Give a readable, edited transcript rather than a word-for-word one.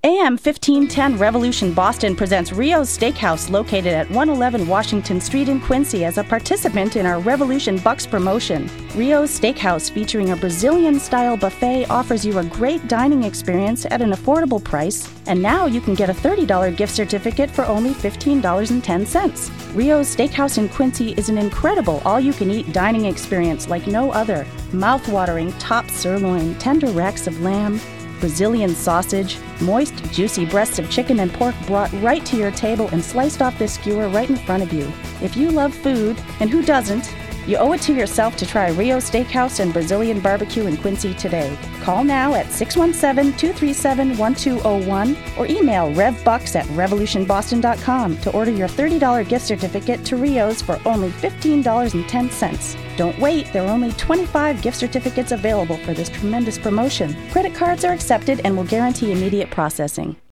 AM 1510 Revolution Boston presents Rio's Steakhouse, located at 111 Washington Street in Quincy, as a participant in our Revolution Bucks promotion. Rio's Steakhouse, featuring a Brazilian-style buffet, offers you a great dining experience at an affordable price, and now you can get a $30 gift certificate for only $15.10. Rio's Steakhouse in Quincy is an incredible all-you-can-eat dining experience like no other. Mouth-watering top sirloin, tender racks of lamb, Brazilian sausage, moist, juicy breasts of chicken and pork brought right to your table and sliced off this skewer right in front of you. If you love food, and who doesn't, you owe it to yourself to try Rio's Steakhouse and Brazilian Barbecue in Quincy today. Call now at 617-237-1201 or email revbucks@revolutionboston.com to order your $30 gift certificate to Rio's for only $15.10. Don't wait, there are only 25 gift certificates available for this tremendous promotion. Credit cards are accepted and will guarantee immediate processing.